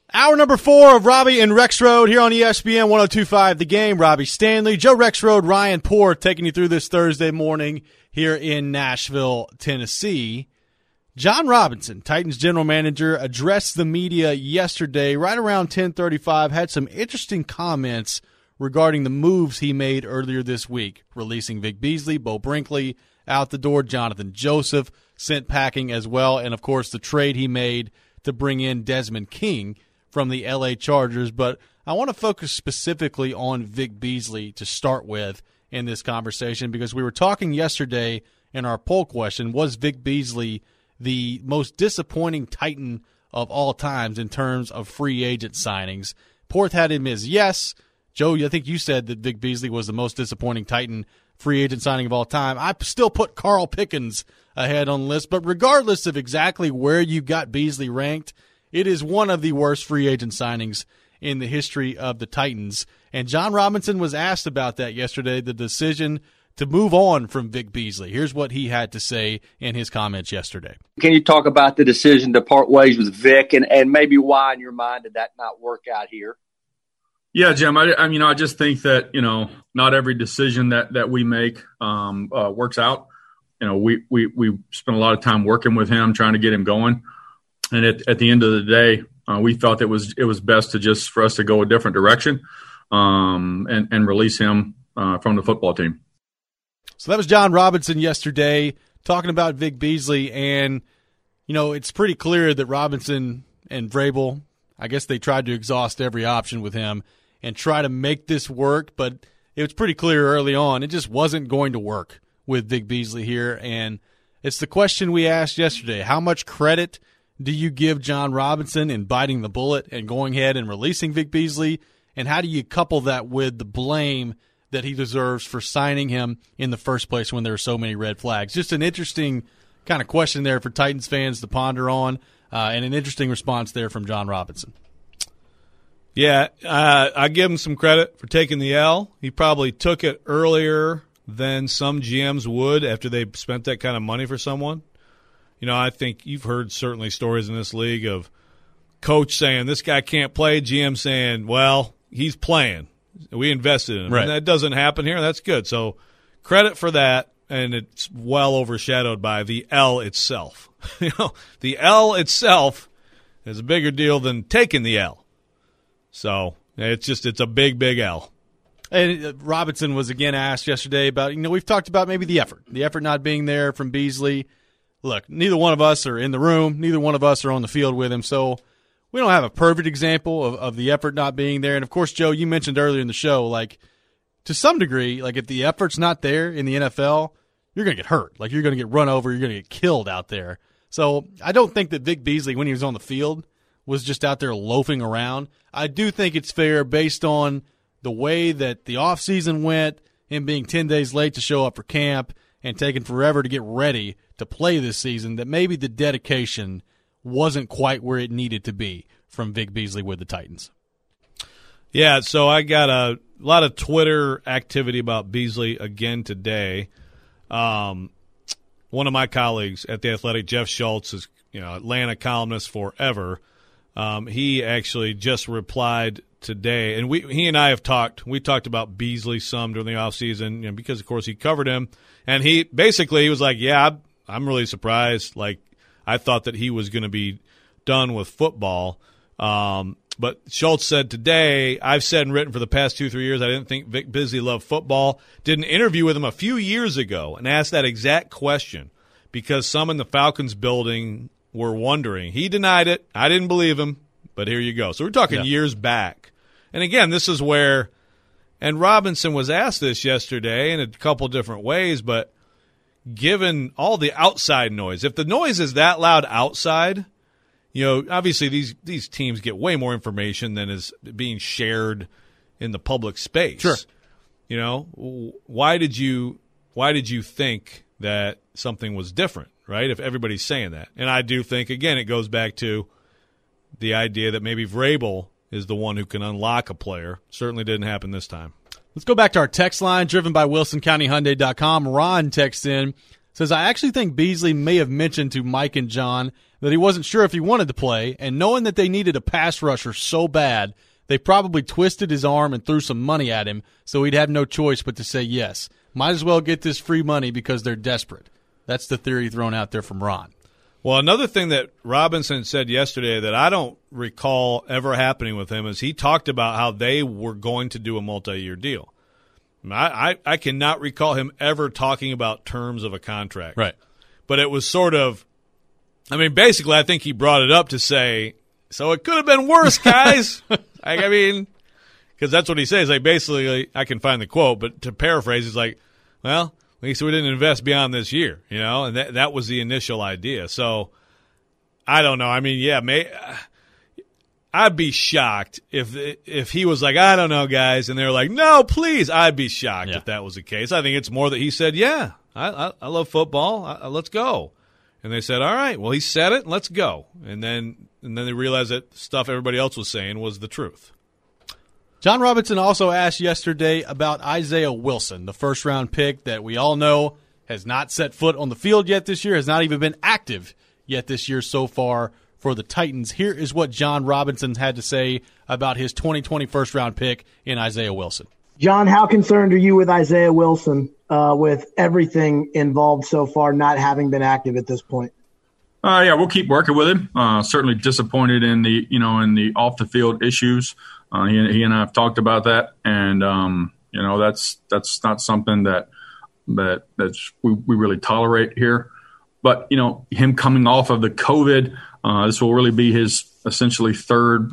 Hour number 4 of Robbie and Rexrode here on ESPN 102.5 The Game. Robbie Stanley, Joe Rexrode, Ryan Poor taking you through this Thursday morning here in Nashville, Tennessee. Jon Robinson, Titans general manager, addressed the media yesterday right around 10:35, had some interesting comments regarding the moves he made earlier this week, releasing Vic Beasley, Beau Brinkley out the door, Jonathan Joseph sent packing as well, and of course the trade he made to bring in Desmond King from the L.A. Chargers. But I want to focus specifically on Vic Beasley to start with in this conversation, because we were talking yesterday in our poll question, was Vic Beasley the most disappointing Titan of all times in terms of free agent signings? Porth had him as yes. Joe, I think you said that Vic Beasley was the most disappointing Titan free agent signing of all time. I still put Carl Pickens ahead on the list, but regardless of exactly where you got Beasley ranked, it is one of the worst free agent signings in the history of the Titans. And Jon Robinson was asked about that yesterday, the decision to move on from Vic Beasley. Here's what he had to say in his comments yesterday. Can you talk about the decision to part ways with Vic and maybe why in your mind did that not work out here? Yeah, Jim, I just think that, not every decision that we make works out. We spent a lot of time working with him, trying to get him going. And at the end of the day, we thought it was best for us to go a different direction and release him from the football team. So that was Jon Robinson yesterday talking about Vic Beasley. And, it's pretty clear that Robinson and Vrabel, I guess they tried to exhaust every option with him and try to make this work. But it was pretty clear early on it just wasn't going to work with Vic Beasley here. And it's the question we asked yesterday. How much credit do you give Jon Robinson in biting the bullet and going ahead and releasing Vic Beasley? And how do you couple that with the blame that he deserves for signing him in the first place when there are so many red flags? Just an interesting kind of question there for Titans fans to ponder on, and an interesting response there from Jon Robinson. Yeah, I give him some credit for taking the L. He probably took it earlier than some GMs would after they spent that kind of money for someone. I think you've heard certainly stories in this league of coach saying this guy can't play, GM saying, well, he's playing. We invested in him. Right. And that doesn't happen here. That's good. So credit for that, and it's well overshadowed by the L itself. The L itself is a bigger deal than taking the L. So it's a big, big L. And Robinson was again asked yesterday about, we've talked about maybe the effort not being there from Beasley. Look, neither one of us are in the room. Neither one of us are on the field with him. So we don't have a perfect example of the effort not being there. And, of course, Joe, you mentioned earlier in the show, to some degree, if the effort's not there in the NFL, you're going to get hurt. You're going to get run over. You're going to get killed out there. So I don't think that Vic Beasley, when he was on the field, was just out there loafing around. I do think it's fair based on the way that the offseason went, him being 10 days late to show up for camp and taking forever to get ready to play this season, that maybe the dedication wasn't quite where it needed to be from Vic Beasley with the Titans. Yeah, so I got a lot of Twitter activity about Beasley again today. One of my colleagues at The Athletic, Jeff Schultz, is Atlanta columnist forever. He actually just replied today, and he and I have talked. We talked about Beasley some during the offseason, because, of course, he covered him. And he was like, yeah, I'm really surprised. I thought that he was going to be done with football. But Schultz said today, I've said and written for the past 2-3 years, I didn't think Vic Beasley loved football. Did an interview with him a few years ago and asked that exact question because some in the Falcons building were wondering. He denied it. I didn't believe him, but here you go. So we're talking years back. And again, this is where, and Robinson was asked this yesterday in a couple different ways, but given all the outside noise, if the noise is that loud outside, obviously these teams get way more information than is being shared in the public space. Sure. Why did you think that something was different, right? If everybody's saying that. And I do think, again, it goes back to the idea that maybe Vrabel is the one who can unlock a player. Certainly didn't happen this time. Let's go back to our text line, driven by WilsonCountyHyundai.com. Ron texts in, says, I actually think Beasley may have mentioned to Mike and John that he wasn't sure if he wanted to play, and knowing that they needed a pass rusher so bad, they probably twisted his arm and threw some money at him, so he'd have no choice but to say yes. Might as well get this free money because they're desperate. That's the theory thrown out there from Ron. Well, another thing that Robinson said yesterday that I don't recall ever happening with him is he talked about how they were going to do a multi-year deal. I cannot recall him ever talking about terms of a contract. Right. But it was sort of, basically I think he brought it up to say, so it could have been worse, guys. Because that's what he says. Like, basically, I can find the quote, but to paraphrase, he's like, well, at least we didn't invest beyond this year, and that was the initial idea. So, I don't know. I'd be shocked if he was like, I don't know, guys, and they're like, no, please. I'd be shocked if that was the case. I think it's more that he said, yeah, I love football. Let's go. And they said, all right, well, he said it. Let's go. And then they realized that stuff everybody else was saying was the truth. John Robinson also asked yesterday about Isaiah Wilson, the first-round pick that we all know has not set foot on the field yet this year, has not even been active yet this year so far for the Titans. Here is what John Robinson had to say about his 2020 first-round pick in Isaiah Wilson. John, how concerned are you with Isaiah Wilson with everything involved so far not having been active at this point? We'll keep working with him. Certainly disappointed in the off-the-field issues. He and I have talked about that, and that's not something that we really tolerate here. But him coming off of the COVID, this will really be his essentially third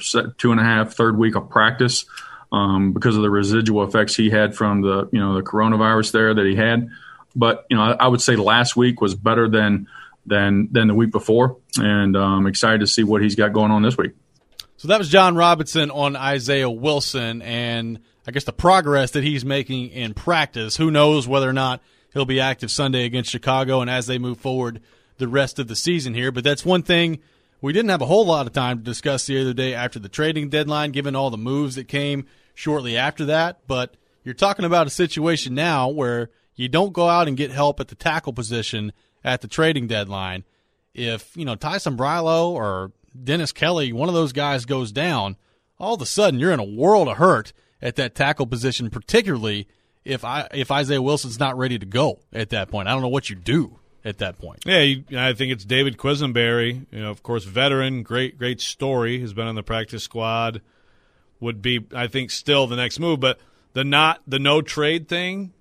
week of practice because of the residual effects he had from the coronavirus there that he had. But I would say last week was better than the week before, and I'm excited to see what he's got going on this week. So that was John Robinson on Isaiah Wilson and I guess the progress that he's making in practice. Who knows whether or not he'll be active Sunday against Chicago and as they move forward the rest of the season here. But that's one thing we didn't have a whole lot of time to discuss the other day after the trading deadline, given all the moves that came shortly after that. But you're talking about a situation now where you don't go out and get help at the tackle position at the trading deadline. If, Ty Sombrilo or Dennis Kelly, one of those guys goes down, all of a sudden you're in a world of hurt at that tackle position, particularly if Isaiah Wilson's not ready to go at that point. I don't know what you do at that point. Yeah, I think it's David Quisenberry, of course, veteran, great story, has been on the practice squad, would be, I think, still the next move. But the no trade thing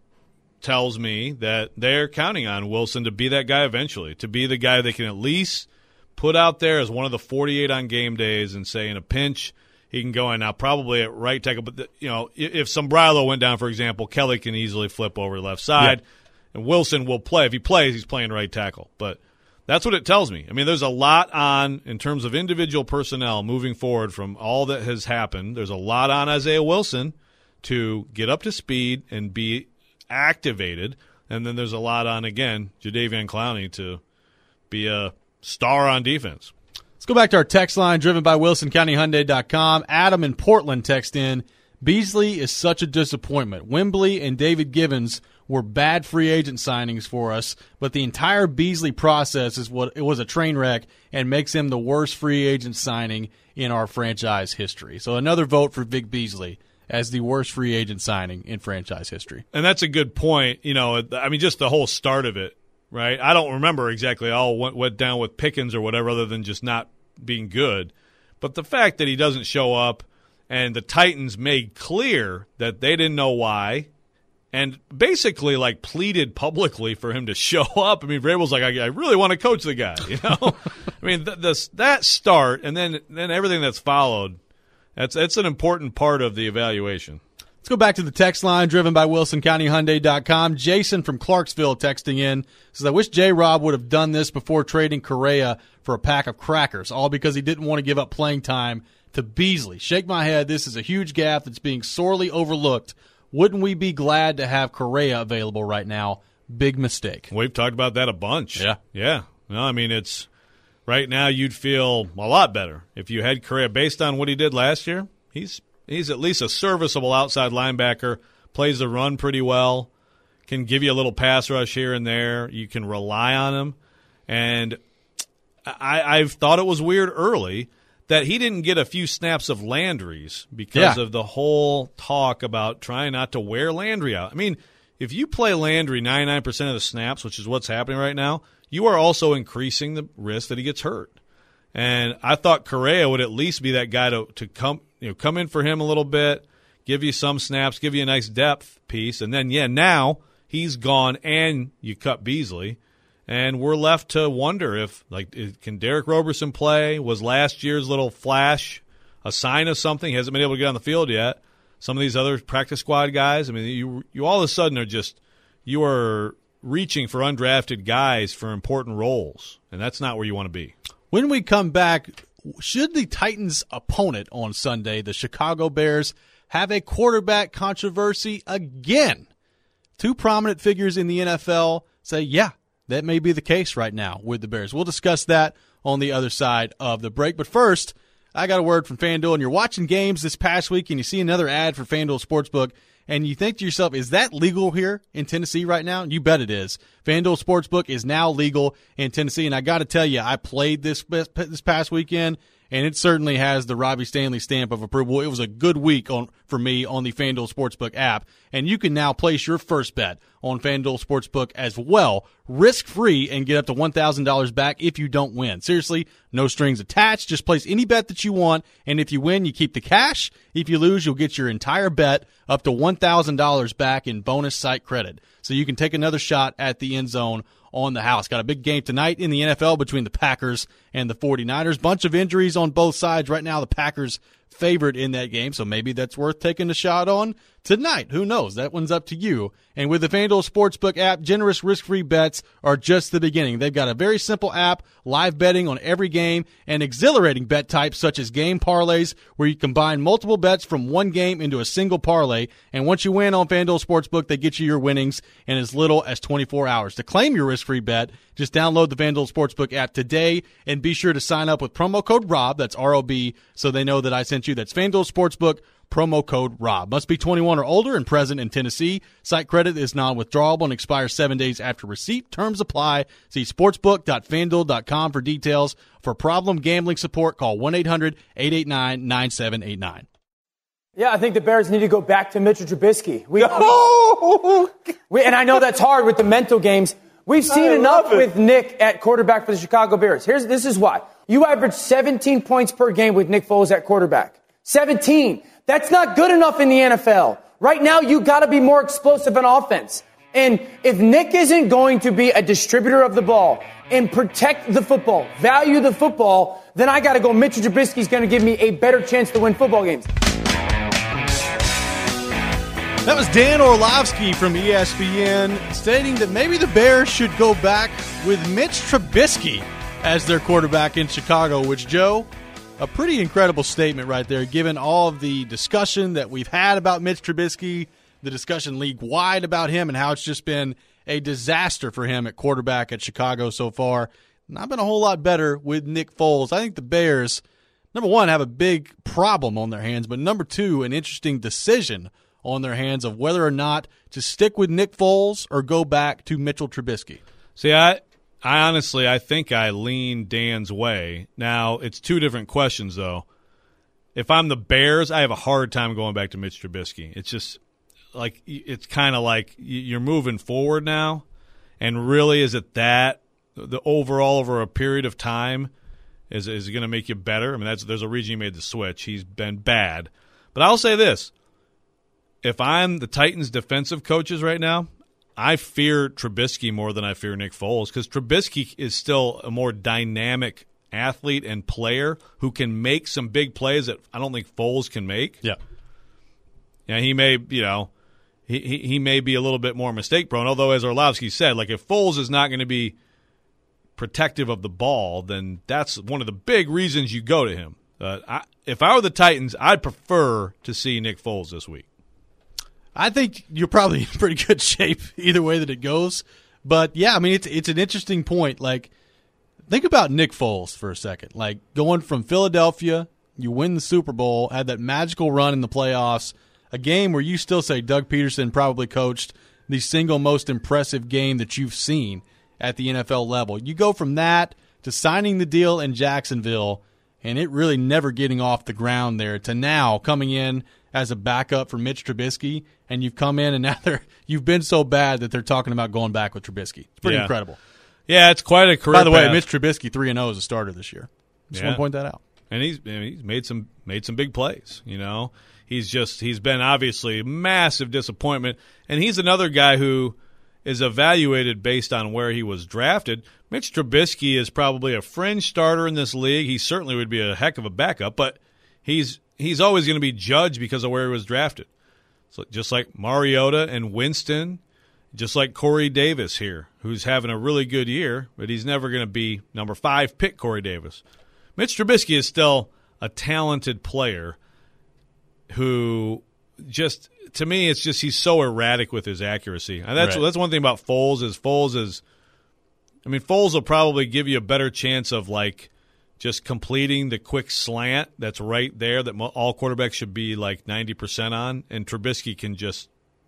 tells me that they're counting on Wilson to be that guy eventually, to be the guy they can at least put out there as one of the 48 on game days and say in a pinch he can go in. Now probably at right tackle, but if Sombrilo went down, for example, Kelly can easily flip over to the left side, and Wilson will play. If he plays, he's playing right tackle. But that's what it tells me. There's a lot on in terms of individual personnel moving forward from all that has happened. There's a lot on Isaiah Wilson to get up to speed and be activated, and then there's a lot on, again, Jadeveon Clowney to be a star on defense. Let's go back to our text line driven by WilsonCountyHyundai.com. Adam in Portland text in, Beasley is such a disappointment. Wembley and David Givens were bad free agent signings for us, but the entire Beasley process it was a train wreck and makes him the worst free agent signing in our franchise history. So another vote for Vic Beasley as the worst free agent signing in franchise history. And that's a good point. Just the whole start of it. Right, I don't remember exactly all what went down with Pickens or whatever, other than just not being good. But the fact that he doesn't show up, and the Titans made clear that they didn't know why, and basically pleaded publicly for him to show up. Vrabel's like, I really want to coach the guy. That start and then everything that's followed. That's an important part of the evaluation. Let's go back to the text line driven by WilsonCountyHyundai.com. Jason from Clarksville texting in says, I wish J-Rob would have done this before trading Correa for a pack of crackers, all because he didn't want to give up playing time to Beasley. Shake my head. This is a huge gap that's being sorely overlooked. Wouldn't we be glad to have Correa available right now? Big mistake. We've talked about that a bunch. Yeah. No, it's right now you'd feel a lot better if you had Correa based on what he did last year. He's at least a serviceable outside linebacker, plays the run pretty well, can give you a little pass rush here and there. You can rely on him. And I've thought it was weird early that he didn't get a few snaps of Landry's because of the whole talk about trying not to wear Landry out. I mean, if you play Landry 99% of the snaps, which is what's happening right now, you are also increasing the risk that he gets hurt. And I thought Correa would at least be that guy to come in for him a little bit, give you some snaps, give you a nice depth piece, and then now he's gone and you cut Beasley, and we're left to wonder if can Derek Roberson play? Was last year's little flash a sign of something? He hasn't been able to get on the field yet. Some of these other practice squad guys, I mean, you all of a sudden you are reaching for undrafted guys for important roles, and that's not where you want to be. When we come back, should the Titans' opponent on Sunday, the Chicago Bears, have a quarterback controversy again? Two prominent figures in the NFL say, yeah, that may be the case right now with the Bears. We'll discuss that on the other side of the break. But first, I got a word from FanDuel, and you're watching games this past week, and you see another ad for FanDuel Sportsbook, and you think to yourself, is that legal here in Tennessee right now? You bet it is. FanDuel Sportsbook is now legal in Tennessee, and I got to tell you, I played this past weekend, and it certainly has the Robbie Stanley stamp of approval. It was a good week for me on the FanDuel Sportsbook app, and you can now place your first bet on FanDuel Sportsbook as well, risk-free, and get up to $1,000 back if you don't win. Seriously, no strings attached. Just place any bet that you want, and if you win, you keep the cash. If you lose, you'll get your entire bet up to $1,000 back in bonus site credit. So you can take another shot at the end zone on the house. Got a big game tonight in the NFL between the Packers and the 49ers. Bunch of injuries on both sides. Right now, the Packers favored in that game, so maybe that's worth taking a shot on tonight. Who knows? That one's up to you. And with the FanDuel Sportsbook app, generous risk-free bets are just the beginning. They've got a very simple app, live betting on every game, and exhilarating bet types such as game parlays, where you combine multiple bets from one game into a single parlay. And once you win on FanDuel Sportsbook, they get you your winnings in as little as 24 hours. To claim your risk-free bet, just download the FanDuel Sportsbook app today and be sure to sign up with promo code ROB, that's R-O-B, so they know that I sent you. That's FanDuel Sportsbook, promo code ROB. Must be 21 or older and present in Tennessee. Site credit is non-withdrawable and expires 7 days after receipt. Terms apply. See sportsbook.fanduel.com for details. For problem gambling support, call 1-800-889-9789. Yeah, I think the Bears need to go back to Mitchell Trubisky. And I know that's hard with the mental games. We've seen enough with Nick at quarterback for the Chicago Bears. This is why. You average 17 points per game with Nick Foles at quarterback. 17. That's not good enough in the NFL. Right now, you got to be more explosive on offense. And if Nick isn't going to be a distributor of the ball and protect the football, value the football, then I got to go Mitchell Trubisky's going to give me a better chance to win football games. That was Dan Orlovsky from ESPN stating that maybe the Bears should go back with Mitch Trubisky as their quarterback in Chicago, which, Joe, a pretty incredible statement right there, given all of the discussion that we've had about Mitch Trubisky, the discussion league-wide about him, and how it's just been a disaster for him at quarterback at Chicago so far. Not been a whole lot better with Nick Foles. I think the Bears, number one, have a big problem on their hands, but number two, an interesting decision on their hands of whether or not to stick with Nick Foles or go back to Mitchell Trubisky. See, I honestly, I think I lean Dan's way. Now, it's two different questions, though. If I'm the Bears, I have a hard time going back to Mitch Trubisky. It's just like, it's kind of like you're moving forward now, and really, is it that the overall over a period of time is it going to make you better? I mean, there's a reason he made the switch. He's been bad, but I'll say this: if I'm the Titans' defensive coaches right now, I fear Trubisky more than I fear Nick Foles, because Trubisky is still a more dynamic athlete and player who can make some big plays that I don't think Foles can make. Yeah. Yeah, he may, he may be a little bit more mistake prone, although, as Orlovsky said, like, if Foles is not going to be protective of the ball, then that's one of the big reasons you go to him. If I were the Titans, I'd prefer to see Nick Foles this week. I think you're probably in pretty good shape either way that it goes. But, yeah, I mean, it's an interesting point. Like, think about Nick Foles for a second. Like, going from Philadelphia, you win the Super Bowl, had that magical run in the playoffs, a game where you still say Doug Peterson probably coached the single most impressive game that you've seen at the NFL level. You go from that to signing the deal in Jacksonville and it really never getting off the ground there to now coming in as a backup for Mitch Trubisky, and you've come in and now you've been so bad that they're talking about going back with Trubisky. It's pretty incredible. Yeah, it's quite a career. By the way, path. Mitch Trubisky 3-0 as a starter this year. Just want to point that out. And he's made some big plays. You know, he's been obviously a massive disappointment, and he's another guy who is evaluated based on where he was drafted. Mitch Trubisky is probably a fringe starter in this league. He certainly would be a heck of a backup, but he's always going to be judged because of where he was drafted. So just like Mariota and Winston, just like Corey Davis here, who's having a really good year, but he's never going to be number 5 pick Corey Davis. Mitch Trubisky is still a talented player who just, to me, it's just he's so erratic with his accuracy. And that's one thing about Foles is Foles will probably give you a better chance of like just completing the quick slant that's right there that all quarterbacks should be like 90% on, and Trubisky can just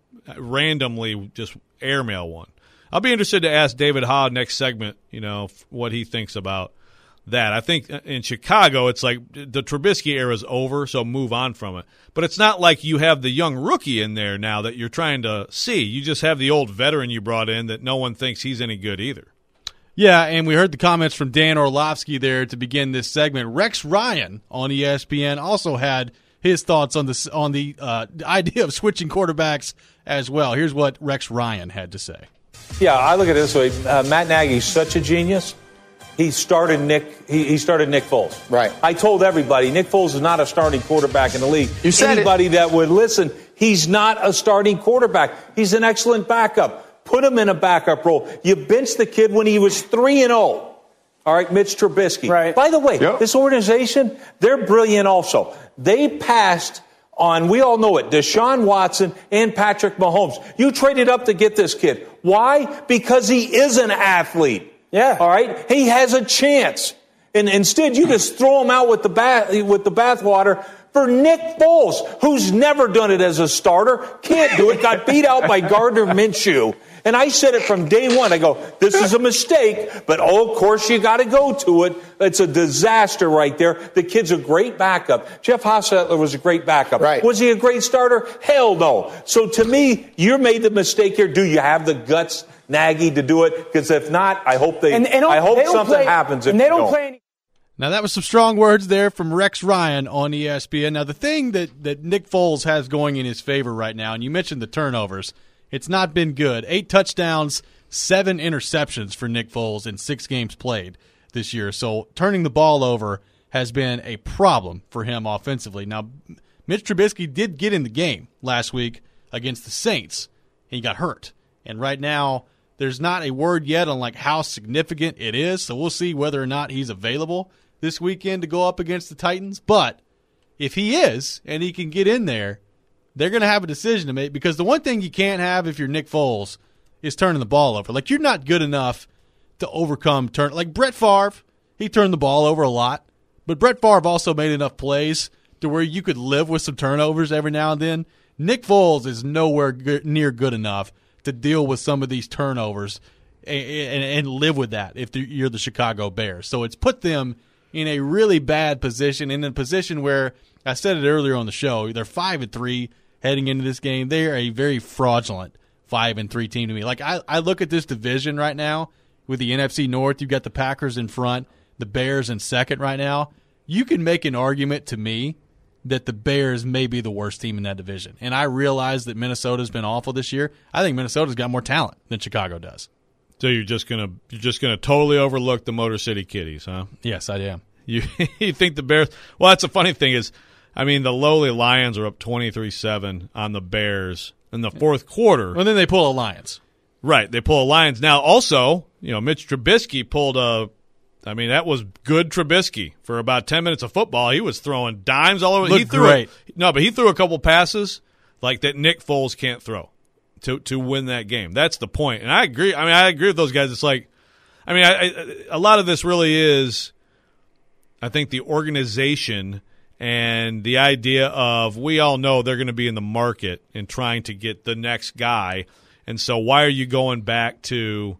randomly just airmail one. I'll be interested to ask David Ha next segment, what he thinks about that. I think in Chicago, it's like the Trubisky era is over, so move on from it. But it's not like you have the young rookie in there now that you're trying to see. You just have the old veteran you brought in that no one thinks he's any good either. Yeah, and we heard the comments from Dan Orlovsky there to begin this segment. Rex Ryan on ESPN also had his thoughts on the idea of switching quarterbacks as well. Here's what Rex Ryan had to say. Yeah, I look at it this way. Matt Nagy's such a genius. He started Nick Foles. Right. I told everybody Nick Foles is not a starting quarterback in the league. You said Anybody that would listen, he's not a starting quarterback. He's an excellent backup. Put him in a backup role. You benched the kid when he was 3-0. All right, Mitch Trubisky. Right. By the way, This organization, they're brilliant also. They passed on, we all know it, Deshaun Watson and Patrick Mahomes. You traded up to get this kid. Why? Because he is an athlete. Yeah. All right? He has a chance. And instead, you just throw him out with the bathwater for Nick Foles, who's never done it as a starter, can't do it, got beat out by Gardner Minshew. And I said it from day one. I go, this is a mistake, but of course you got to go to it. It's a disaster right there. The kid's a great backup. Jeff Hostetler was a great backup. Right. Was he a great starter? Hell no. So to me, you made the mistake here. Do you have the guts, Nagy, to do it? Because if not, I hope something happens if and they you don't play any. Now, that was some strong words there from Rex Ryan on ESPN. Now, the thing that Nick Foles has going in his favor right now, and you mentioned the turnovers, it's not been good. 8 touchdowns, 7 interceptions for Nick Foles in 6 games played this year. So turning the ball over has been a problem for him offensively. Now, Mitch Trubisky did get in the game last week against the Saints, and he got hurt. And right now, there's not a word yet on like how significant it is, so we'll see whether or not he's available this weekend to go up against the Titans. But if he is, and he can get in there, they're going to have a decision to make, because the one thing you can't have if you're Nick Foles is turning the ball over. Like, you're not good enough to overcome like Brett Favre, he turned the ball over a lot, but Brett Favre also made enough plays to where you could live with some turnovers every now and then. Nick Foles is nowhere near good enough to deal with some of these turnovers and live with that if you're the Chicago Bears. So it's put them in a really bad position, in a position where, I said it earlier on the show, they're 5-3 heading into this game. They are a very fraudulent 5-3 team to me. Like, I look at this division right now with the NFC North. You've got the Packers in front, the Bears in second right now. You can make an argument to me that the Bears may be the worst team in that division. And I realize that Minnesota's been awful this year. I think Minnesota's got more talent than Chicago does. So you're just gonna totally overlook the Motor City Kitties, huh? Yes, I am. You think the Bears? Well, that's the funny thing is, I mean, the lowly Lions are up 23-7 on the Bears in the fourth quarter. Well, then they pull a Lions. Right, they pull a Lions. Now, also, Mitch Trubisky pulled that was good Trubisky. For about 10 minutes of football, he was throwing dimes all over. Looked great. But he threw a couple passes like that Nick Foles can't throw to win that game. That's the point. And I agree. I agree with those guys. It's like, a lot of this really is, I think, the organization and the idea of, we all know they're going to be in the market and trying to get the next guy. And so why are you going back to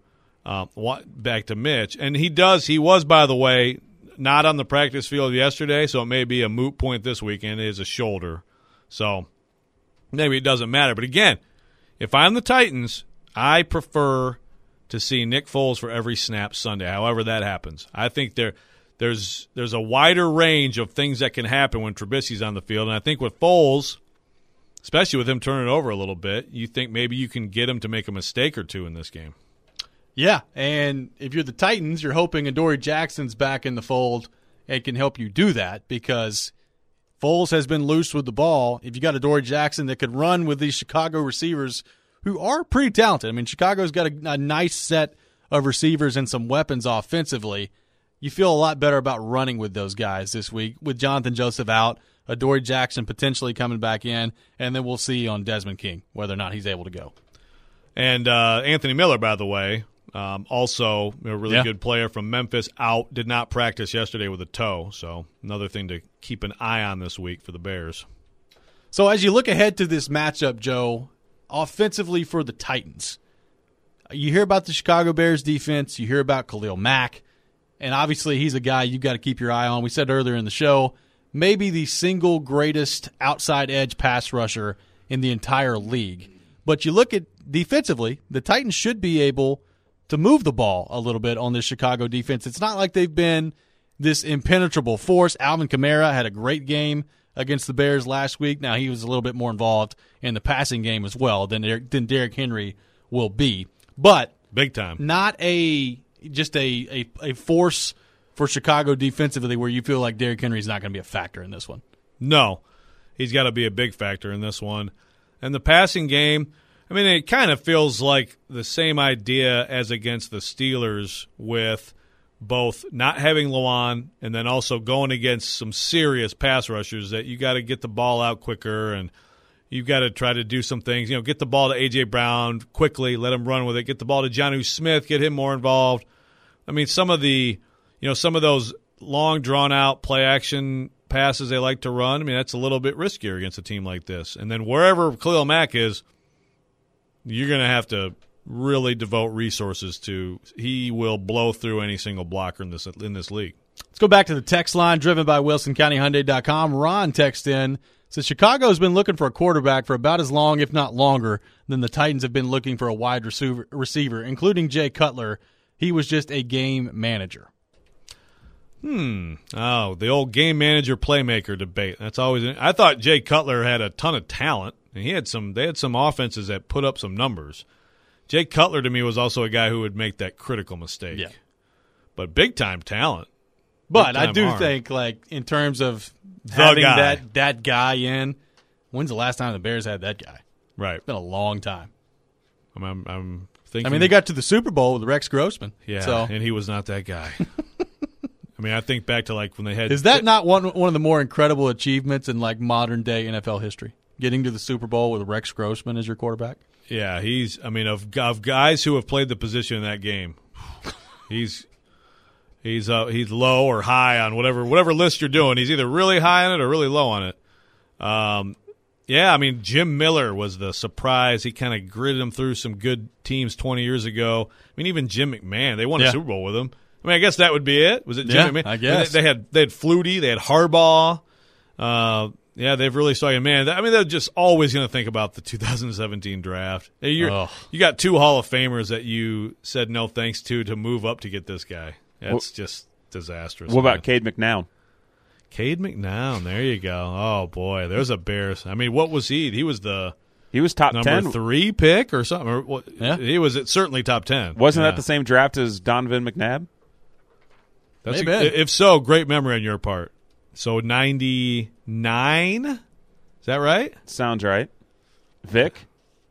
Mitch? And he was, by the way, not on the practice field yesterday, so it may be a moot point this weekend. It is a shoulder. So maybe it doesn't matter. But again, if I'm the Titans, I prefer to see Nick Foles for every snap Sunday, however that happens. I think there's a wider range of things that can happen when Trubisky's on the field. And I think with Foles, especially with him turning it over a little bit, you think maybe you can get him to make a mistake or two in this game. Yeah, and if you're the Titans, you're hoping Adoree Jackson's back in the fold and can help you do that because Foles has been loose with the ball. If you got Adoree Jackson that could run with these Chicago receivers who are pretty talented. I mean, Chicago's got a nice set of receivers and some weapons offensively. You feel a lot better about running with those guys this week with Jonathan Joseph out, Adoree Jackson potentially coming back in, and then we'll see on Desmond King whether or not he's able to go. And Anthony Miller, by the way, also a really good player from Memphis, out, did not practice yesterday with a toe. So another thing to keep an eye on this week for the Bears. So as you look ahead to this matchup, Joe, offensively for the Titans, you hear about the Chicago Bears defense, you hear about Khalil Mack, and obviously he's a guy you've got to keep your eye on. We said earlier in the show, maybe the single greatest outside edge pass rusher in the entire league. But you look at defensively, the Titans should be able to move the ball a little bit on this Chicago defense. It's not like they've been this impenetrable force. Alvin Kamara had a great game against the Bears last week. Now, he was a little bit more involved in the passing game as well than Derrick Henry will be. But big time. Not just a force for Chicago defensively where you feel like Derrick Henry's not going to be a factor in this one. No, he's got to be a big factor in this one. And the passing game, I mean, it kind of feels like the same idea as against the Steelers with both not having Lewan and then also going against some serious pass rushers that you got to get the ball out quicker and you've got to try to do some things. You know, get the ball to A.J. Brown quickly, let him run with it. Get the ball to Jonnu Smith, get him more involved. I mean, some of those long, drawn-out play-action passes they like to run, I mean, that's a little bit riskier against a team like this. And then wherever Khalil Mack is, you're going to have to really devote resources to. He will blow through any single blocker in this league. Let's go back to the text line driven by WilsonCountyHyundai.com. Ron texted in, says Chicago's been looking for a quarterback for about as long, if not longer, than the Titans have been looking for a wide receiver, including Jay Cutler. He was just a game manager. Oh, the old game manager playmaker debate. That's always. I thought Jay Cutler had a ton of talent. And they had some offenses that put up some numbers. Jay Cutler to me was also a guy who would make that critical mistake. Yeah. But big time talent. But I do think, like, in terms of having that guy in, when's the last time the Bears had that guy? Right. It's been a long time. I'm thinking. I mean, they got to the Super Bowl with Rex Grossman. Yeah, and he was not that guy. I mean, I think back to like when they had. Is that not one of the more incredible achievements in like modern day NFL history? Getting to the Super Bowl with Rex Grossman as your quarterback? Yeah, of guys who have played the position in that game, he's low or high on whatever list you're doing. He's either really high on it or really low on it. Yeah, I mean, Jim Miller was the surprise. He kind of gritted him through some good teams 20 years ago. I mean, even Jim McMahon, they won a Super Bowl with him. I mean, I guess that would be it. Was it Jim McMahon? I guess. They had Flutie, they had Harbaugh. Yeah, they've really started. Man, I mean, they're just always going to think about the 2017 draft. You got two Hall of Famers that you said no thanks to move up to get this guy. That's just disastrous. What about Cade McNown? Cade McNown, there you go. Oh boy, there's a Bears. I mean, what was he? He was top number 10 3 pick or something. Yeah, he was certainly top 10. Wasn't that the same draft as Donovan McNabb? If so, great memory on your part. So 99, is that right? Sounds right. Vic?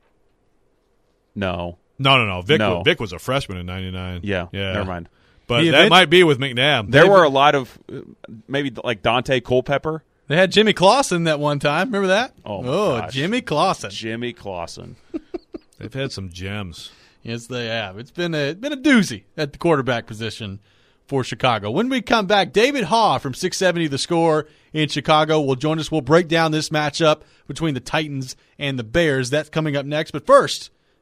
No. Vic was a freshman in 99. Yeah. Never mind. But that might be with McNabb. There were a lot of maybe like Dante Culpepper. They had Jimmy Clausen that one time. Remember that? Oh, my gosh. Jimmy Clausen. Jimmy Clausen. They've had some gems. Yes, they have. It's been a doozy at the quarterback position for Chicago. When we come back, David Haugh from 670 The Score in Chicago will join us. We'll break down this matchup between the Titans and the Bears. That's coming up next. But first,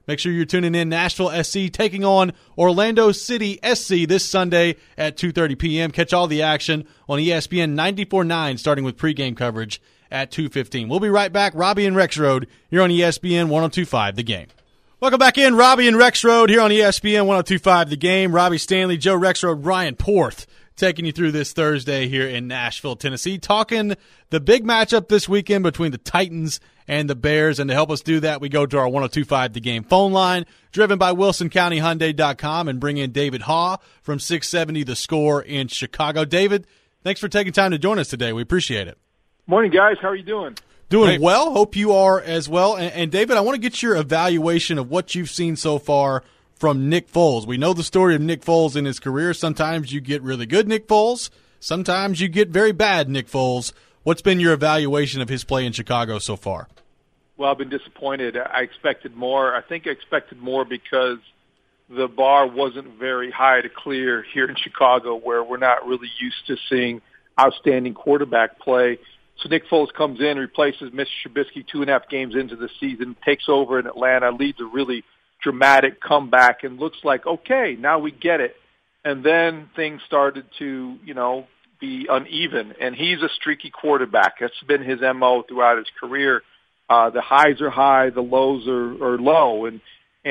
Make sure you're tuning in. Nashville SC taking on Orlando City SC this Sunday at 2:30 p.m. Catch all the action on ESPN 94.9, starting with pregame coverage at 2:15. We'll be right back. Robbie and Rexroad here on ESPN 102.5 The Game. Welcome back in. Robbie and Rexroad here on ESPN 102.5 The Game. Robbie Stanley, Joe Rexroad, Ryan Porth taking you through this Thursday here in Nashville, Tennessee, talking the big matchup this weekend between the Titans and the Bears. And to help us do that, we go to our 102.5 The Game phone line, driven by WilsonCountyHyundai.com, and bring in David Haugh from 670 The Score in Chicago. David, thanks for taking time to join us today. We appreciate it. Morning, guys. How are you doing? Doing well. Hope you are as well. And David, I want to get your evaluation of what you've seen so far from Nick Foles. We know the story of Nick Foles in his career. Sometimes you get really good Nick Foles. Sometimes you get very bad Nick Foles. What's been your evaluation of his play in Chicago so far? Well, I've been disappointed. I expected more. I think I expected more because the bar wasn't very high to clear here in Chicago, where we're not really used to seeing outstanding quarterback play. So Nick Foles comes in, replaces Mr. Trubisky 2.5 games into the season, takes over in Atlanta, leads a really dramatic comeback, and looks like, okay, now we get it. And then things started to, be uneven. And he's a streaky quarterback. That's been his MO throughout his career. The highs are high, the lows are low, and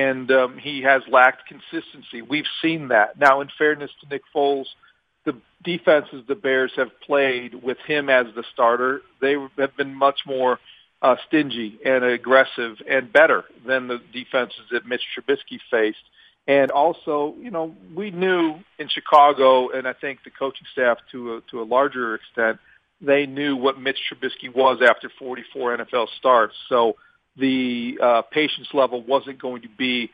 he has lacked consistency. We've seen that. Now, in fairness to Nick Foles, the defenses the Bears have played with him as the starter, they have been much more stingy and aggressive and better than the defenses that Mitch Trubisky faced. And also, we knew in Chicago, and I think the coaching staff to a larger extent, they knew what Mitch Trubisky was after 44 NFL starts. So the patience level wasn't going to be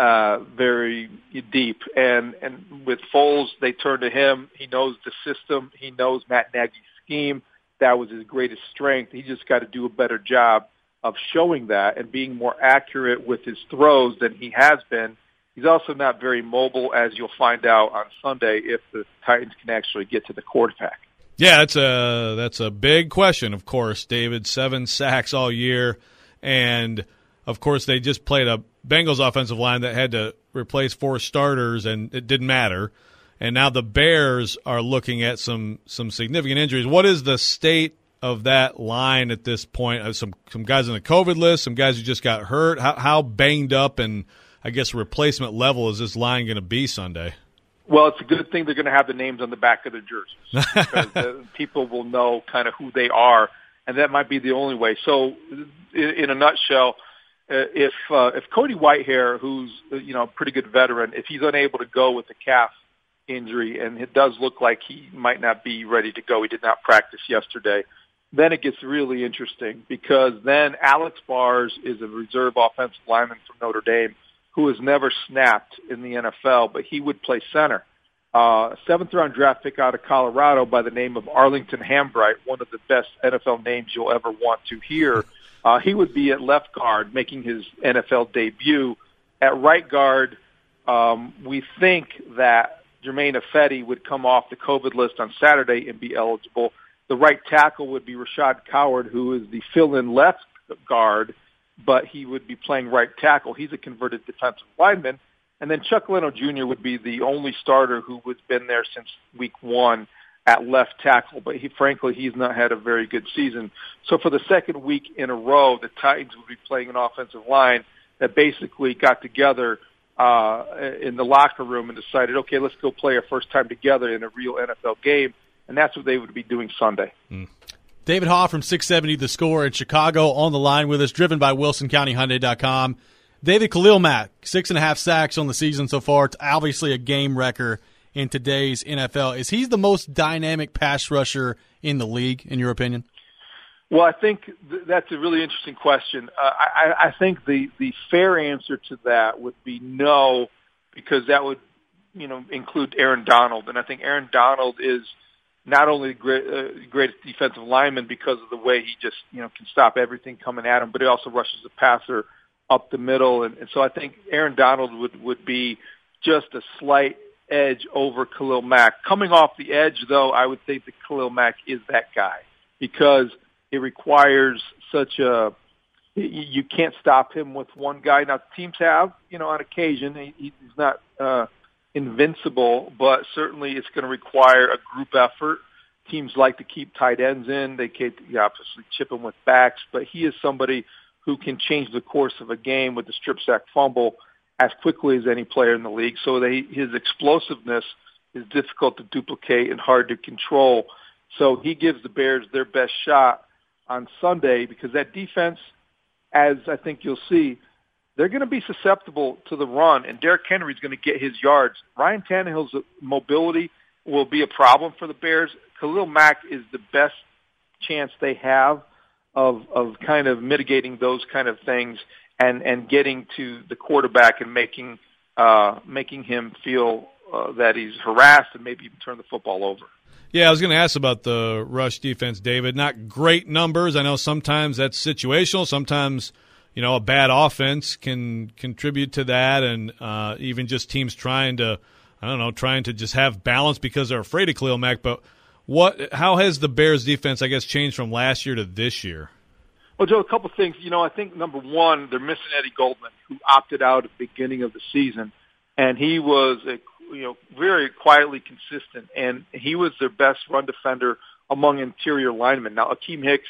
very deep. And with Foles, they turned to him. He knows the system. He knows Matt Nagy's scheme. That was his greatest strength. He just got to do a better job of showing that and being more accurate with his throws than he has been. He's also not very mobile, as you'll find out on Sunday if the Titans can actually get to the quarterback. Yeah, that's a big question, of course, David. 7 sacks all year. And, of course, they just played a Bengals offensive line that had to replace 4 starters, and it didn't matter. And now the Bears are looking at some significant injuries. What is the state of that line at this point? Some guys on the COVID list, some guys who just got hurt. How banged up and, I guess, replacement level is this line going to be Sunday? Well, it's a good thing they're going to have the names on the back of their jerseys because people will know kind of who they are, and that might be the only way. So, in a nutshell, if Cody Whitehair, who's a pretty good veteran, if he's unable to go with the calf injury, and it does look like he might not be ready to go, he did not practice yesterday, then it gets really interesting because then Alex Bars is a reserve offensive lineman from Notre Dame who has never snapped in the NFL, but he would play center. 7th-round draft pick out of Colorado by the name of Arlington Hambright, one of the best NFL names you'll ever want to hear. He would be at left guard, making his NFL debut. At right guard, we think that Jermaine Ifedi would come off the COVID list on Saturday and be eligible. The right tackle would be Rashad Coward, who is the fill-in left guard, but he would be playing right tackle. He's a converted defensive lineman. And then Chuck Leno Jr. would be the only starter who has been there since week 1 at left tackle, but he's not had a very good season. So for the second week in a row, the Titans would be playing an offensive line that basically got together in the locker room and decided, okay, let's go play our first time together in a real NFL game, and that's what they would be doing Sunday. David Haugh from 670 The Score in Chicago on the line with us, driven by WilsonCountyHyundai.com. David, Khalil Mack, 6.5 sacks on the season so far. It's obviously a game wrecker in today's NFL. Is he the most dynamic pass rusher in the league, in your opinion? Well, I think that's a really interesting question. I think the fair answer to that would be no, because that would include Aaron Donald. And I think Aaron Donald is not only the greatest defensive lineman because of the way he just can stop everything coming at him, but he also rushes the passer up the middle. And so I think Aaron Donald would be just a slight edge over Khalil Mack. Coming off the edge, though, I would think that Khalil Mack is that guy because it requires such a You can't stop him with one guy. Now, teams have, on occasion. He's not invincible, but certainly it's going to require a group effort. Teams like to keep tight ends in. They can obviously chip him with backs, but he is somebody who can change the course of a game with the strip sack fumble as quickly as any player in the league. So his explosiveness is difficult to duplicate and hard to control. So he gives the Bears their best shot on Sunday because that defense, as I think you'll see, they're going to be susceptible to the run, and Derrick Henry's going to get his yards. Ryan Tannehill's mobility will be a problem for the Bears. Khalil Mack is the best chance they have of kind of mitigating those kind of things and getting to the quarterback and making him feel that he's harassed and maybe even turn the football over. Yeah, I was going to ask about the rush defense, David. Not great numbers. I know sometimes that's situational. Sometimes, a bad offense can contribute to that, and even just teams trying to just have balance because they're afraid of Khalil Mack. But how has the Bears defense, I guess, changed from last year to this year? Well, Joe, a couple things. I think number one, they're missing Eddie Goldman, who opted out at the beginning of the season, and he was very quietly consistent, and he was their best run defender among interior linemen. Now, Akeem Hicks,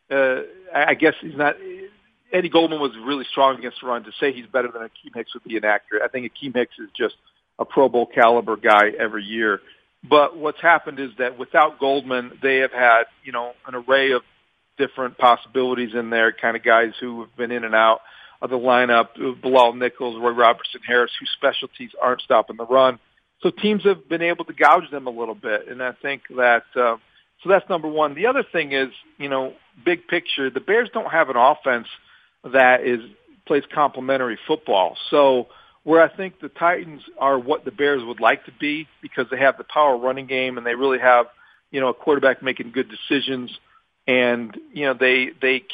I guess he's not. Eddie Goldman was really strong against the run. To say he's better than Akeem Hicks would be inaccurate. I think Akeem Hicks is just a Pro Bowl caliber guy every year. But what's happened is that without Goldman, they have had, an array of different possibilities in there, kind of guys who have been in and out of the lineup, Bilal Nichols, Roy Robertson Harris, whose specialties aren't stopping the run. So teams have been able to gouge them a little bit, and I think that so that's number one. The other thing is, big picture, the Bears don't have an offense that plays complementary football. So where I think the Titans are what the Bears would like to be because they have the power running game and they really have, a quarterback making good decisions, and they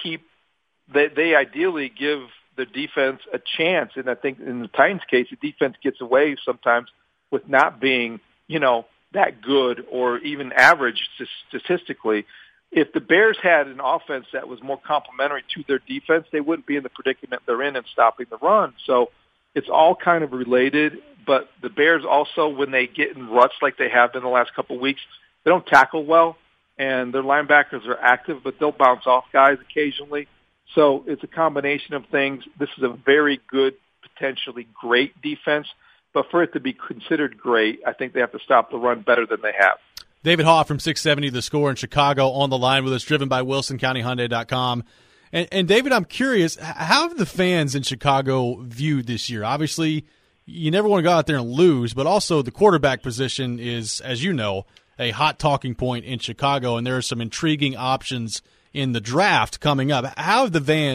ideally give the defense a chance. And I think in the Titans' case, the defense gets away sometimes with not being, that good or even average statistically. If the Bears had an offense that was more complementary to their defense, they wouldn't be in the predicament they're in stopping the run. So it's all kind of related. But the Bears also, when they get in ruts like they have been the last couple of weeks, they don't tackle well, and their linebackers are active, but they'll bounce off guys occasionally. So it's a combination of things. This is a very good, potentially great defense. But for it to be considered great, I think they have to stop the run better than they have. David Haugh from 670 The Score in Chicago on the line with us, driven by WilsonCountyHyundai.com. And David, I'm curious, how have the fans in Chicago viewed this year? Obviously, you never want to go out there and lose, but also the quarterback position is, as you know, a hot talking point in Chicago, and there are some intriguing options in the draft coming up. How have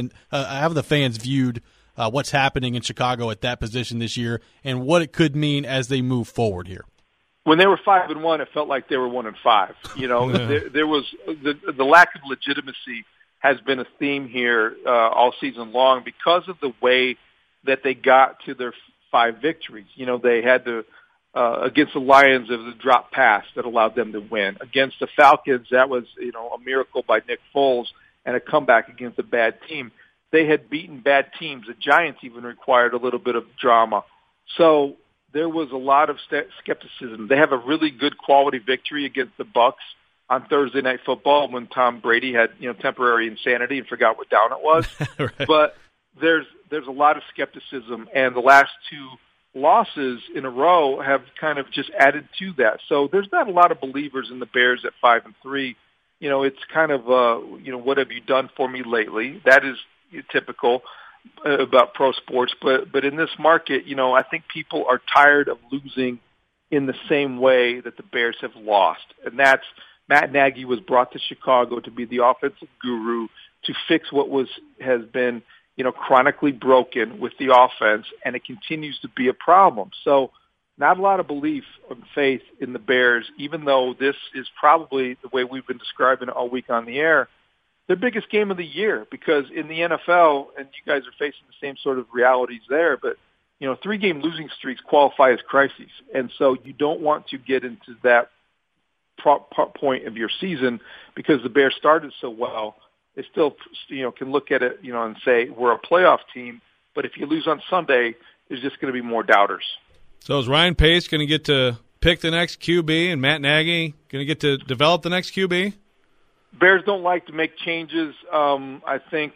the fans viewed what's happening in Chicago at that position this year and what it could mean as they move forward here? When they were 5-1, it felt like they were 1-5. There was the lack of legitimacy has been a theme here all season long because of the way that they got to their 5 victories. They had to against the Lions, it was a drop pass that allowed them to win. Against the Falcons, that was a miracle by Nick Foles and a comeback against a bad team. They had beaten bad teams. The Giants even required a little bit of drama. So there was a lot of skepticism. They have a really good quality victory against the Bucs on Thursday Night Football when Tom Brady had temporary insanity and forgot what down it was. Right. But there's a lot of skepticism, and the last 2 losses in a row have kind of just added to that. So there's not a lot of believers in the Bears at 5-3. It's kind of what have you done for me lately? That is typical about pro sports, but in this market, I think people are tired of losing in the same way that the Bears have lost, and that's Matt Nagy was brought to Chicago to be the offensive guru to fix what has been chronically broken with the offense, and it continues to be a problem. So not a lot of belief and faith in the Bears, even though this is probably the way we've been describing it all week on the air, their biggest game of the year, because in the NFL, and you guys are facing the same sort of realities there, but 3-game losing streaks qualify as crises. And so you don't want to get into that point of your season because the Bears started so well. they still, can look at it, and say we're a playoff team. But if you lose on Sunday, there's just going to be more doubters. So is Ryan Pace going to get to pick the next QB, and Matt Nagy going to get to develop the next QB? Bears don't like to make changes. I think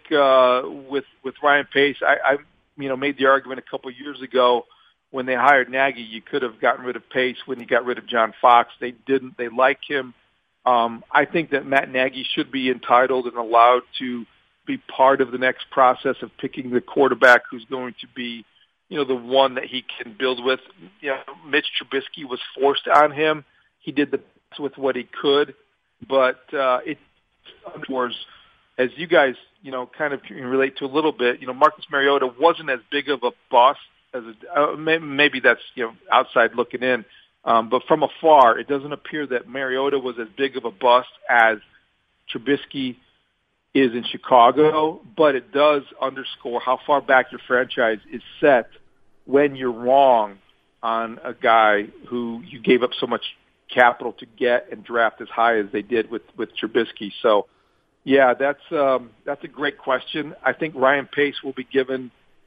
with Ryan Pace, I made the argument a couple of years ago when they hired Nagy, you could have gotten rid of Pace when you got rid of John Fox. They didn't. They like him. I think that Matt Nagy should be entitled and allowed to be part of the next process of picking the quarterback who's going to be, the one that he can build with. Mitch Trubisky was forced on him. He did the best with what he could, but it was, as you guys, kind of can relate to a little bit. Marcus Mariota wasn't as big of a bust as maybe that's outside looking in, but from afar, it doesn't appear that Mariota was as big of a bust as Trubisky is in Chicago. But it does underscore how far back your franchise is set when you're wrong on a guy who you gave up so much capital to get and draft as high as they did with Trubisky. So, yeah, that's a great question. I think Ryan Pace will be given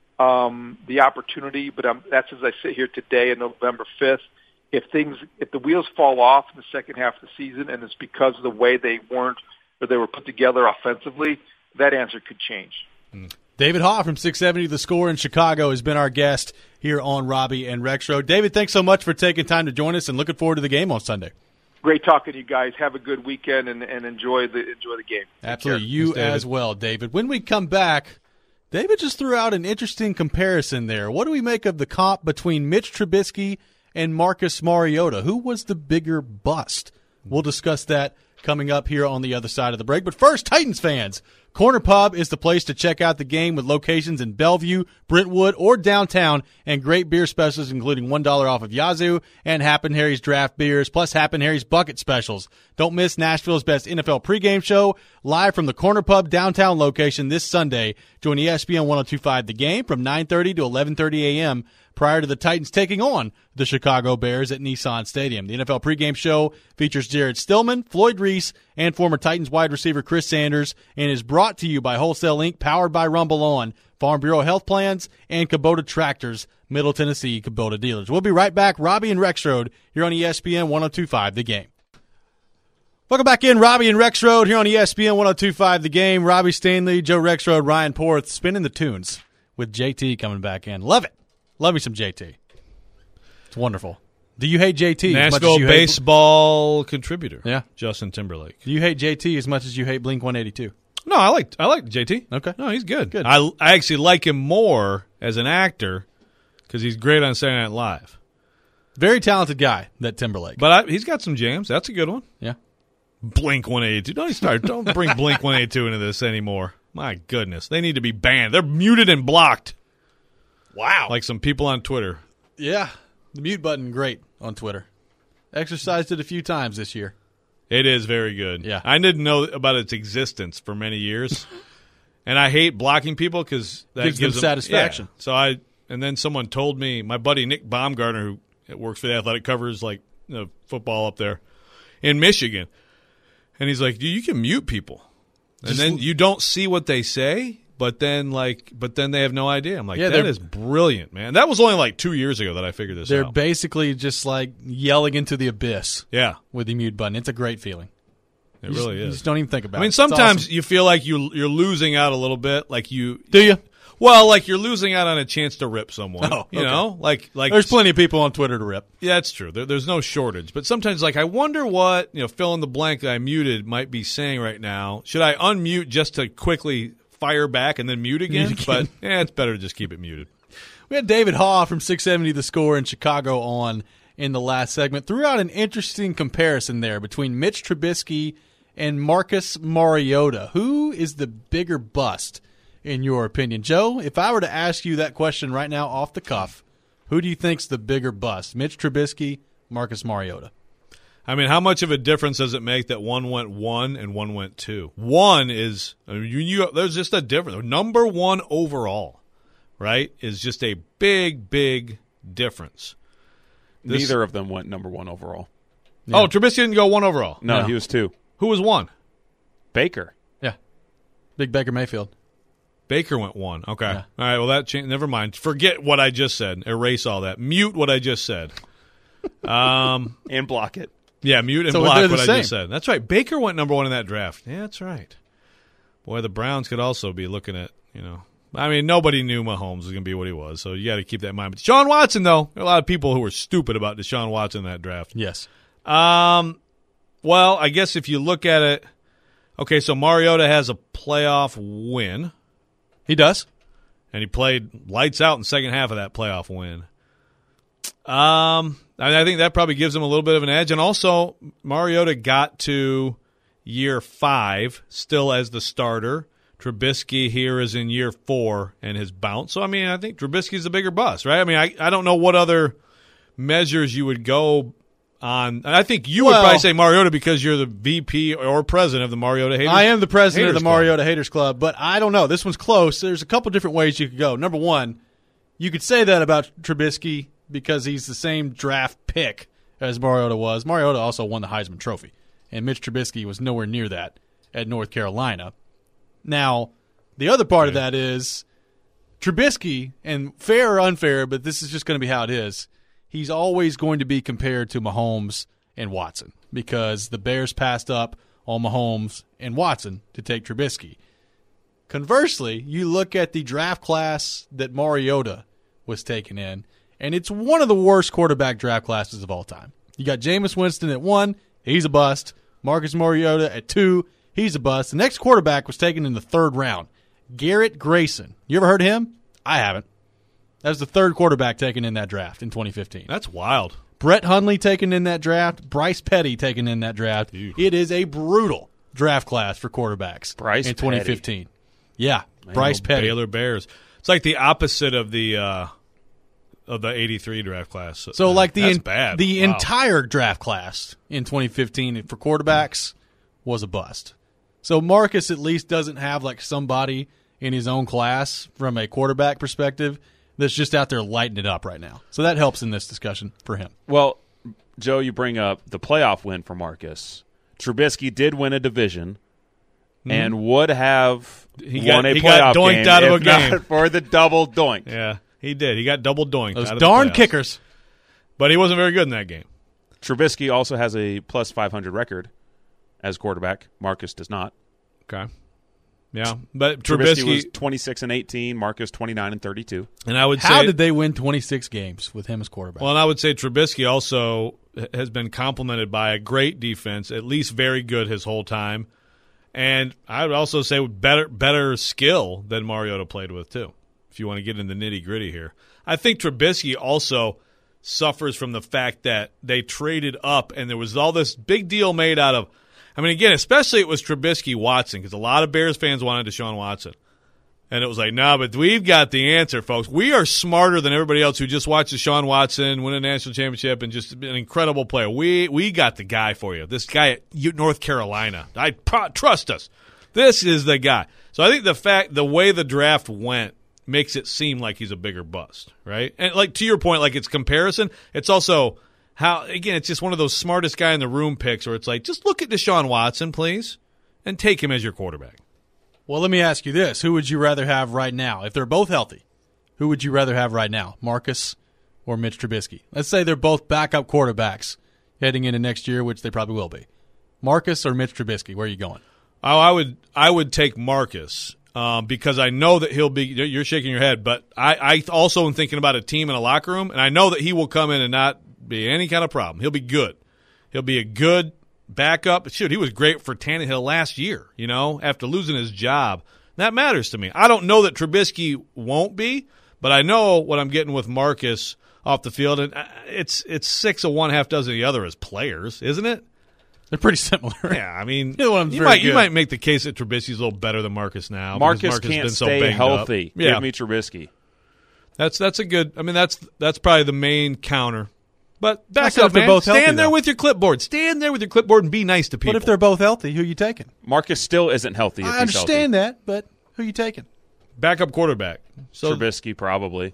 the opportunity, but that's as I sit here today on November 5th. If the wheels fall off in the second half of the season, and it's because of the way they were put together offensively, that answer could change. David Haugh from 670 The Score in Chicago has been our guest here on Robbie and Rexroad. David, thanks so much for taking time to join us, and looking forward to the game on Sunday. Great talking to you guys. Have a good weekend and enjoy the game. Absolutely. You as well, David. When we come back, David just threw out an interesting comparison there. What do we make of the comp between Mitch Trubisky and Marcus Mariota? Who was the bigger bust? We'll discuss that coming up here on the other side of the break. But first, Titans fans, Corner Pub is the place to check out the game with locations in Bellevue, Brentwood, or downtown, and great beer specials including $1 off of Yazoo and Happen Harry's draft beers, plus Happen Harry's bucket specials. Don't miss Nashville's best NFL pregame show live from the Corner Pub downtown location this Sunday. Join ESPN 102.5 The Game from 9:30 to 11:30 a.m. prior to the Titans taking on the Chicago Bears at Nissan Stadium. The NFL pregame show features Jared Stillman, Floyd Reese, and former Titans wide receiver Chris Sanders, and is brought to you by Wholesale Inc., powered by Rumble On, Farm Bureau Health Plans, and Kubota Tractors, Middle Tennessee Kubota dealers. We'll be right back. Robbie and Rexroad here on ESPN 102.5 The Game. Welcome back in, Robbie and Rexroad here on ESPN 102.5 The Game. Robbie Stanley, Joe Rexroad, Ryan Porth spinning the tunes with JT coming back in. Love it. Love me some JT. It's wonderful. Do you hate JT as much as Nashville you baseball contributor. Yeah. Justin Timberlake. Do you hate JT as much as you hate Blink-182? No, I like JT. Okay. No, he's good. Good. I actually like him more as an actor because he's great on Saturday Night Live. Very talented guy, that Timberlake. But he's got some jams. That's a good one. Yeah. Blink-182. Don't bring Blink-182 into this anymore. My goodness. They need to be banned. They're muted and blocked. Wow. Like some people on Twitter. Yeah. The mute button, great on Twitter. Exercised it a few times this year. It is very good. Yeah. I didn't know about its existence for many years. And I hate blocking people because that gives them satisfaction. Yeah. So and then someone told me, my buddy Nick Baumgartner, who works for the Athletic, covers football up there in Michigan. And he's like, you can mute people. And then you don't see what they say. But then they have no idea. I'm like, that is brilliant, man. That was only 2 years ago that I figured this out. They're basically just yelling into the abyss. Yeah. With the mute button. It's a great feeling. It really is. You just don't even think about it. I mean, sometimes you feel like you're losing out a little bit. Do you? Well, you're losing out on a chance to rip someone. Oh, okay. You know? Like there's plenty of people on Twitter to rip. Yeah, that's true. There's no shortage. But sometimes, I wonder what, fill in the blank that I muted might be saying right now. Should I unmute just to quickly fire back and then mute again? But it's better to just keep it muted. We had David Haugh from 670 The Score in Chicago on in the last segment. Threw out an interesting comparison there between Mitch Trubisky and Marcus Mariota. Who is the bigger bust, in your opinion? Joe, if I were to ask you that question right now off the cuff, who do you think's the bigger bust? Mitch Trubisky, Marcus Mariota? I mean, how much of a difference does it make that one went 1 and one went 2? One is, there's just a difference. Number 1 overall, right, is just a big, big difference. Neither of them went number 1 overall. Yeah. Oh, Trubisky didn't go 1 overall? No, he was 2. Who was 1? Baker. Yeah. Big Baker Mayfield. Baker went 1. Okay. Yeah. All right, well, that changed. Never mind. Forget what I just said. Erase all that. Mute what I just said. And block it. Yeah, mute and So block they're what the I same. just said. That's right. Baker went number 1 in that draft. Yeah, that's right. Boy, the Browns could also be looking at, I mean, nobody knew Mahomes was going to be what he was, so you got to keep that in mind. But Deshaun Watson, though, there are a lot of people who were stupid about Deshaun Watson in that draft. Yes. Well, I guess if you look at it, okay, so Mariota has a playoff win. He does. And he played lights out in the second half of that playoff win. I think that probably gives him a little bit of an edge. And also, Mariota got to year 5 still as the starter. Trubisky here is in year 4 and has bounced. So, I mean, I think Trubisky's a bigger bust, right? I mean, I don't know what other measures you would go on. And I think you would probably say Mariota because you're the VP or president of the Mariota Haters. I am the president of the Club. Mariota Haters Club, but I don't know. This one's close. There's a couple different ways you could go. Number one, you could say that about Trubisky because he's the same draft pick as Mariota was. Mariota also won the Heisman Trophy, and Mitch Trubisky was nowhere near that at North Carolina. Now, the other part of that is Trubisky, and fair or unfair, but this is just going to be how it is, he's always going to be compared to Mahomes and Watson because the Bears passed up on Mahomes and Watson to take Trubisky. Conversely, you look at the draft class that Mariota was taken in, and it's one of the worst quarterback draft classes of all time. You got Jameis Winston at 1, he's a bust. Marcus Mariota at 2, he's a bust. The next quarterback was taken in the 3rd round, Garrett Grayson. You ever heard of him? I haven't. That was the 3rd quarterback taken in that draft in 2015. That's wild. Brett Hundley taken in that draft. Bryce Petty taken in that draft. Ew. It is a brutal draft class for quarterbacks in 2015. Petty. Yeah, Bryce Petty. Baylor Bears. It's like the opposite of the 83 draft class. So like that's bad. The Wow. entire draft class in 2015 for quarterbacks was a bust. So Marcus at least doesn't have like somebody in his own class from a quarterback perspective that's just out there lighting it up right now. So that helps in this discussion for him. Well, Joe, you bring up the playoff win for Marcus. Trubisky did win a division and would have won a playoff got doinked game out of a if not game. for the double doink. Yeah, he did. He got double doinked. Those out of darn the playoffs. kickers. But he wasn't very good in that game. Trubisky also has a plus 500 record as quarterback. Marcus does not. Okay. Yeah, but Trubisky Trubisky was 26-18. Marcus 29-32. and I would How say did they win 26 games with him as quarterback? Well, and I would say Trubisky also has been complimented by a great defense, at least very good his whole time. And I would also say better skill than Mariota played with, too, if you want to get in the nitty-gritty here. I think Trubisky also suffers from the fact that they traded up and there was all this big deal made out of, I mean, again, especially it was Trubisky-Watson because a lot of Bears fans wanted Deshaun Watson. And it was like, no, but we've got the answer, folks. We are smarter than everybody else who just watched Deshaun Watson win a national championship and just an incredible player. We got the guy for you. This guy at North Carolina. Trust us. This is the guy. So I think the way the draft went makes it seem like he's a bigger bust, right? And like to your point, like it's comparison. It's also how, again, it's just one of those smartest guy in the room picks where it's like, just look at Deshaun Watson, please, and take him as your quarterback. Well, let me ask you this. Who would you rather have right now? If they're both healthy, who would you rather have right now, Marcus or Mitch Trubisky? Let's say they're both backup quarterbacks heading into next year, which they probably will be. Marcus or Mitch Trubisky? Where are you going? Oh, I would take Marcus because I know that he'll be – you're shaking your head, but I also am thinking about a team in a locker room, and I know that he will come in and not be any kind of problem. He'll be good. He'll be a good – backup. Shoot, he was great for Tannehill last year, after losing his job. That matters to me. I don't know that Trubisky won't be, but I know what I'm getting with Marcus off the field, and it's 6 of one, half dozen of the other as players, isn't it? They're pretty similar. Yeah, I mean, you might make the case that Trubisky's a little better than Marcus now. Marcus can't can't so stay healthy. Yeah. Give me Trubisky. That's a good. I mean, that's probably the main counter. But back Also, up, if they're man. both healthy, Stand there though. with your clipboard. Stand there with your clipboard and be nice to people. But if they're both healthy, who are you taking? Marcus still isn't healthy. If I he's understand healthy. that, but who are you taking? Backup quarterback. So Trubisky probably.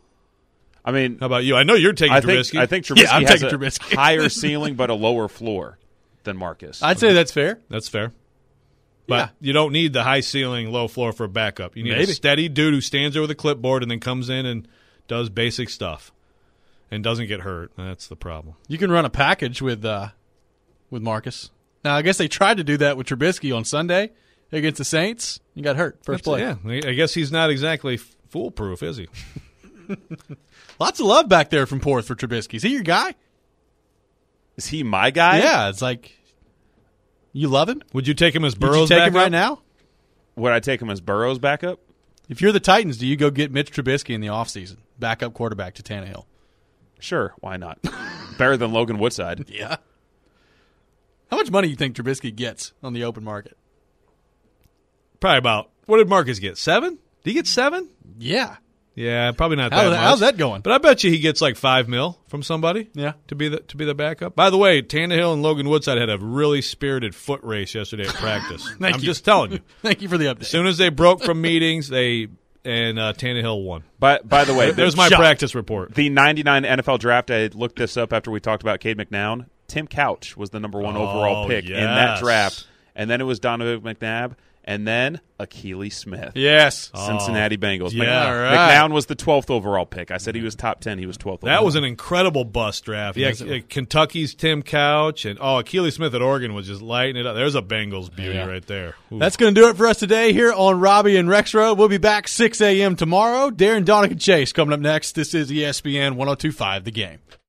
I mean, how about you? I know you're taking Trubisky. I think Trubisky I'm has taking a Trubisky. higher ceiling but a lower floor than Marcus. I'd say that's fair. That's fair. But you don't need the high ceiling, low floor for a backup. You need a steady dude who stands there with a clipboard and then comes in and does basic stuff and doesn't get hurt. That's the problem. You can run a package with Marcus. Now, I guess they tried to do that with Trubisky on Sunday against the Saints. He got hurt first play. Yeah, I guess he's not exactly foolproof, is he? Lots of love back there from Porth for Trubisky. Is he your guy? Is he my guy? Yeah, it's like you love him. Would you take him as Burrow's Would you take him backup? right now? Would I take him as Burrow's backup? If you're the Titans, do you go get Mitch Trubisky in the offseason, backup quarterback to Tannehill? Sure, why not? Better than Logan Woodside. Yeah. How much money do you think Trubisky gets on the open market? Probably about, what did Marcus get, 7? Did he get 7? Yeah. Yeah, probably not that much. How's that going? But I bet you he gets like $5 million from somebody. Yeah, to be the backup. By the way, Tannehill and Logan Woodside had a really spirited foot race yesterday at practice. I'm just telling you. Thank you for the update. As soon as they broke from meetings, Tannehill won. By the way, there's my practice report. The 99 NFL draft. I looked this up after we talked about Cade McNown. Tim Couch was the number 1 overall pick in that draft, and then it was Donovan McNabb. And then Akili Smith. Yes. Cincinnati Bengals. Yeah, right. McNown was the 12th overall pick. I said he was top 10. He was 12th overall. That was an incredible bust draft. Yeah, Kentucky's Tim Couch. And Akili Smith at Oregon was just lighting it up. There's a Bengals beauty right there. Ooh. That's going to do it for us today here on Robbie and Rexroad. We'll be back 6 a.m. tomorrow. Darren, Donica, Chase coming up next. This is ESPN 102.5 The Game.